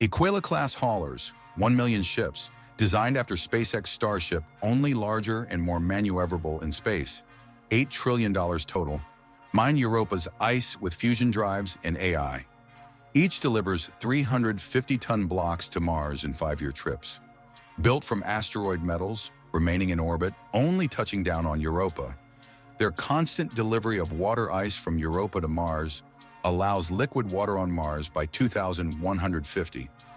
Aquila-class haulers, 1 million ships, designed after SpaceX Starship, only larger and more maneuverable in space. $8 trillion total. Mine Europa's ICE with fusion drives and AI. Each delivers 350-ton blocks to Mars in 5-year trips. Built from asteroid metals, remaining in orbit, only touching down on Europa. Their constant delivery of water ice from Europa to Mars allows liquid water on Mars by 2150.